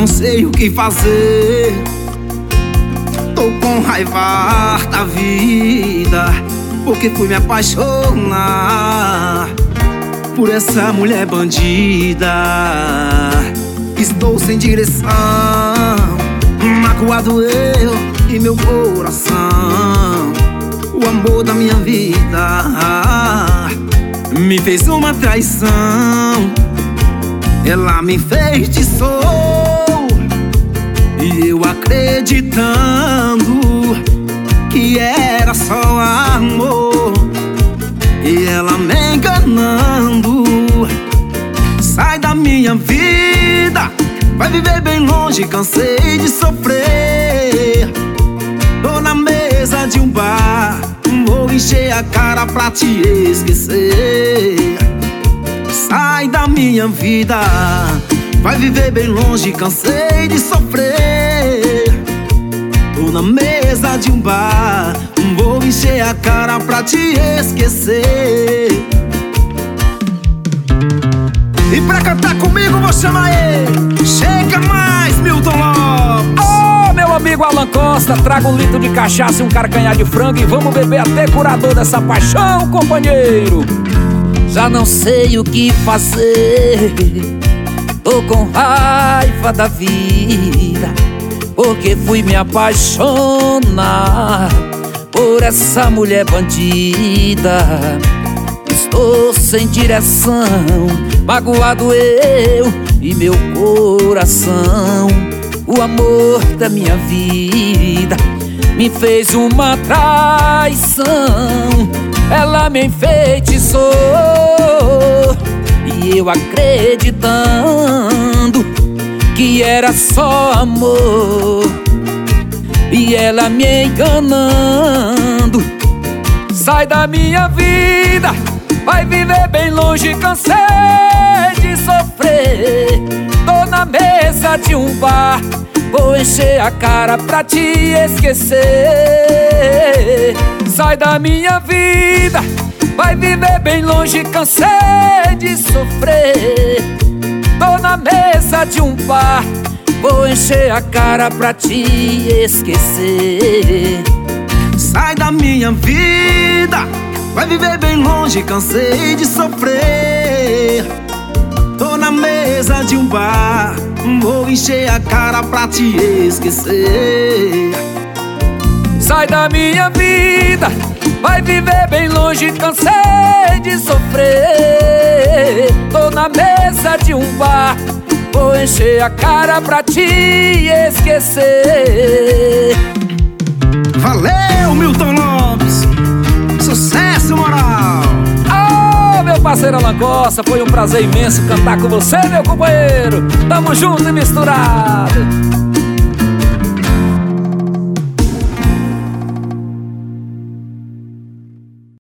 não sei o que fazer. Tô com raiva da vida, porque fui me apaixonar por essa mulher bandida. Estou sem direção, magoado eu e meu coração. O amor da minha vida me fez uma traição. Ela me enfeitiçou e eu acreditando que era só amor, e ela me enganando. Sai da minha vida, vai viver bem longe, cansei de sofrer. Tô na mesa de um bar, vou encher a cara pra te esquecer. Sai da minha vida, vai viver bem longe, cansei de sofrer. Tô na mesa de um bar, vou encher a cara pra te esquecer. E pra cantar comigo vou chamar ele. Chega mais, Milton Lopes. Ô, meu amigo Alan Costa, traga 1 litro de cachaça e um carcanhar de frango e vamos beber até curador dessa paixão, companheiro. Já não sei o que fazer, tô com raiva da vida, porque fui me apaixonar por essa mulher bandida. Estou sem direção, magoado eu e meu coração. O amor da minha vida me fez uma traição. Ela me enfeitiçou e eu acreditando que era só amor, e ela me enganando. Sai da minha vida, vai viver bem longe, cansei de sofrer. Tô na mesa de um bar, vou encher a cara pra te esquecer. Sai da minha vida, vai viver bem longe, cansei de sofrer. Tô na mesa de um bar, vou encher a cara pra te esquecer. Sai da minha vida, vai viver bem longe, cansei de sofrer. Tô na mesa de um bar, vou encher a cara pra te esquecer. Sai da minha vida, vai viver bem longe, cansei de sofrer. Tô na mesa de um bar, vou encher a cara pra te esquecer. Valeu, Milton Lopes, sucesso moral. Ô, meu parceiro Alan Costa, foi um prazer imenso cantar com você, meu companheiro. Tamo junto e misturado.